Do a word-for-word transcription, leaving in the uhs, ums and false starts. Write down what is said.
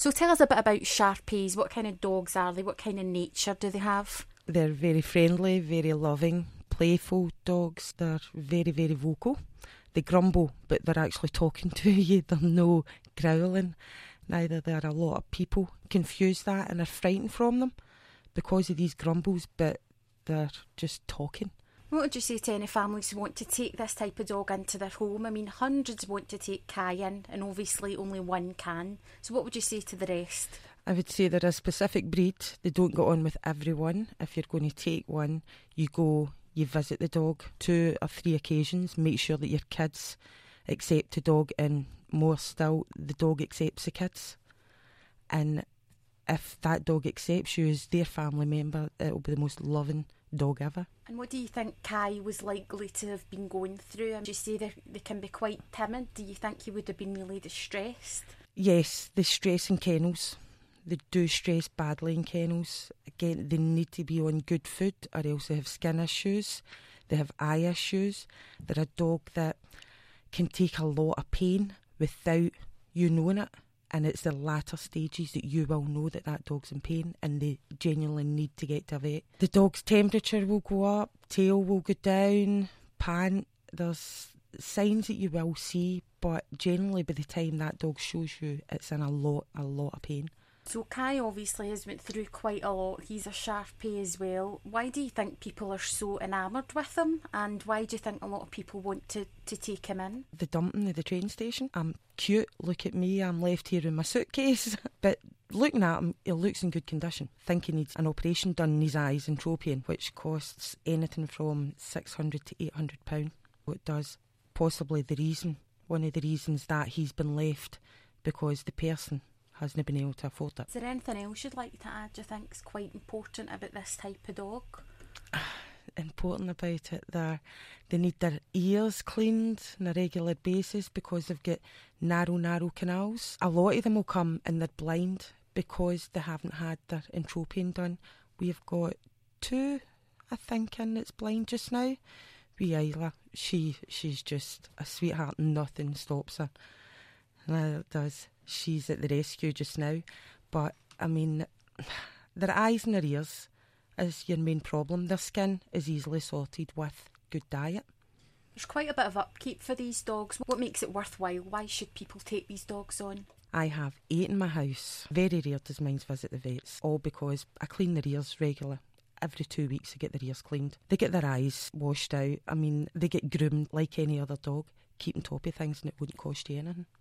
So tell us a bit about Sharpies. What kind of dogs are they? What kind of nature do they have? They're very friendly, very loving, playful dogs. They're very, very vocal. They grumble, but they're actually talking to you. They're no growling. Neither there are a lot of people confuse that and are frightened from them because of these grumbles, but they're just talking. What would you say to any families who want to take this type of dog into their home? I mean, hundreds want to take Kai in, and obviously only one can. So what would you say to the rest? I would say they're a specific breed. They don't go on with everyone. If you're going to take one, you go, you visit the dog two or three occasions. Make sure that your kids accept the dog, and more still, the dog accepts the kids. And if that dog accepts you as their family member, it'll be the most loving dog ever. And what do you think Kai was likely to have been going through? Do you say they they can be quite timid? Do you think he would have been really distressed? Yes, they stress in kennels. They do stress badly in kennels. Again, they need to be on good food or else they have skin issues. They have eye issues. They're a dog that can take a lot of pain without you knowing it. And it's the latter stages that you will know that that dog's in pain and they genuinely need to get to a vet. The dog's temperature will go up, tail will go down, pant. There's signs that you will see, but generally by the time that dog shows you, it's in a lot, a lot of pain. So Kai obviously has went through quite a lot. He's a Sharpie as well. Why do you think people are so enamoured with him, and why do you think a lot of people want to, to take him in? The dumping at the train station. I'm cute, look at me, I'm left here in my suitcase. But looking at him, he looks in good condition. I think he needs an operation done in his eyes, entropion, which costs anything from six hundred to eight hundred pounds. It does. Possibly the reason, one of the reasons that he's been left, because the person hasn't been able to afford it. Is there anything else you'd like to add you think is quite important about this type of dog? Important about it, they're, they need their ears cleaned on a regular basis because they've got narrow, narrow canals. A lot of them will come and they're blind because they haven't had their entropion done. We've got two, I think, in that's blind just now. Wee Isla, she, she's just a sweetheart, nothing stops her. Neither does. She's at the rescue just now. But, I mean, their eyes and their ears is your main problem. Their skin is easily sorted with good diet. There's quite a bit of upkeep for these dogs. What makes it worthwhile? Why should people take these dogs on? I have eight in my house. Very rare does mine visit the vets, all because I clean their ears regularly. Every two weeks they get their ears cleaned. They get their eyes washed out. I mean, they get groomed like any other dog. Keep on top of things and it wouldn't cost you anything.